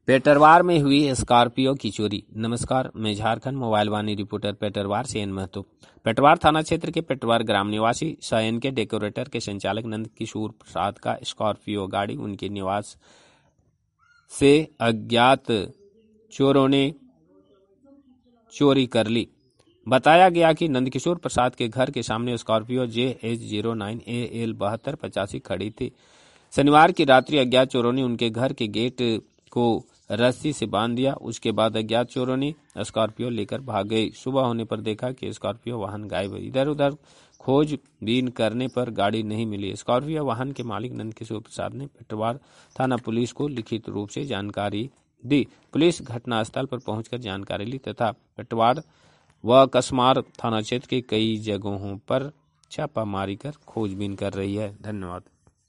पेटरवार में हुई स्कॉर्पियो की चोरी। नमस्कार, मैं झारखंड मोबाइल वाणी रिपोर्टर पेटरवार से एन महतो। पेटरवार थाना क्षेत्र के पेटरवार ग्राम निवासी शयन के डेकोरेटर के संचालक नंद किशोर प्रसाद का स्कॉर्पियो गाड़ी उनके निवास से अज्ञात चोरों ने चोरी कर ली। बताया गया कि नंदकिशोर प्रसाद के घर के सामने स्कॉर्पियो JH09 AL 7285 खड़ी थी। शनिवार की रात्रि अज्ञात चोरों ने उनके घर के गेट को रस्सी से बांध दिया। उसके बाद अज्ञात चोरों ने स्कॉर्पियो लेकर भाग गए। सुबह होने पर देखा कि स्कॉर्पियो वाहन गायब है। इधर उधर खोजबीन करने पर गाड़ी नहीं मिली। स्कॉर्पियो वाहन के मालिक नंदकिशोर प्रसाद ने पेटरवार थाना पुलिस को लिखित रूप से जानकारी दी। पुलिस घटनास्थल पर पहुंचकर जानकारी ली तथा पेटरवार व कसमार थाना क्षेत्र के कई जगहों पर छापामारी कर खोजबीन कर रही है। धन्यवाद।